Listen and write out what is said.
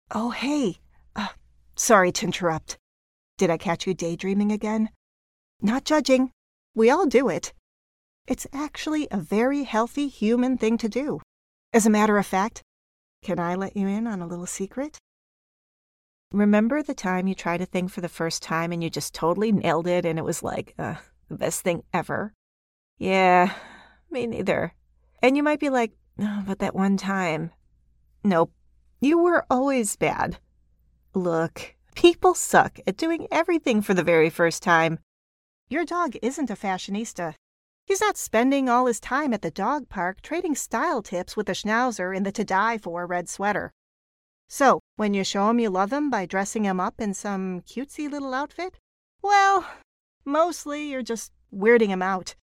Oh, hey. Uh, Sorry to interrupt. Did I catch you daydreaming again? Not judging. We all do it. It's actually a very healthy human thing to do. As a matter of fact, can I let you in on a little secret? Remember the time you tried a thing for the first time and you just totally nailed it and it was like, the best thing ever? Yeah, me neither. And you might be like, oh, but that one time. Nope, you were always bad. Look, people suck at doing everything for the very first time. Your dog isn't a fashionista. He's not spending all his time at the dog park trading style tips with a schnauzer in the to-die-for red sweater. So, when you show him you love him by dressing him up in some cutesy little outfit, well, mostly you're just weirding him out.